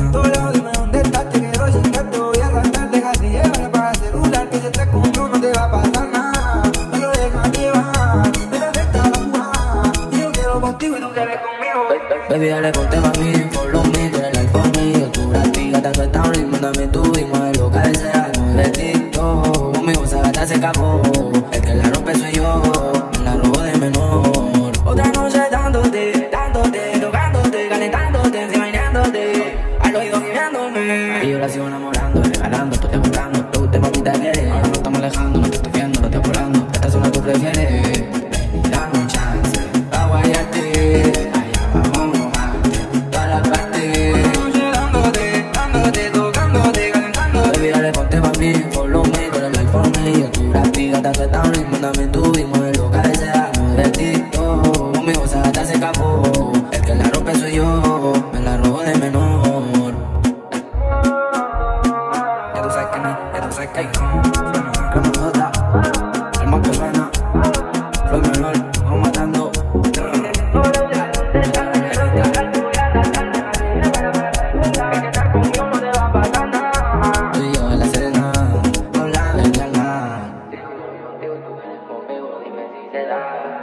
Hola, dime dónde estás, te quiero chingar, te voy a arrancar, déjate llevar para el celular, que si estás conmigo no te va a pasar nada. Me lo dejas llevar, pero que está la jugada, y yo quiero contigo y tú quieres conmigo. Baby, dale ponte pa' mí, follow me, tú eres el iPhone mío. Tú la pica, tanto está un ritmo, dame tú y mueve lo que desea, mueve TikTok. Conmigo esa gata se escapó, el que la rompe soy yo, me la robo de menor. Otra noche dándote, tocándote, calentándote, enseñándote, al oído guiándome. Y yo la sigo enamorando, regalando, tú te buscando, tú te mamita quieres. Ahora no estamos alejando, no te estoy viendo, no te volando. Esta zona tú prefieres, dame un chance, pa' guayarte. Ponte pa' mí, follow me, tú eres el iPhone mío. Tú la pica, tanto está un ritmo, dame tú y mueve lo que desea, mueve TikTok. Conmigo esa gata se escapó, el que la rompe soy yo, me la robo de menor. Ya tú sabes que no, ya tú sabes que hay como nota, el más que suena, flow menor, vamos matando. Conmigo, dime si se da.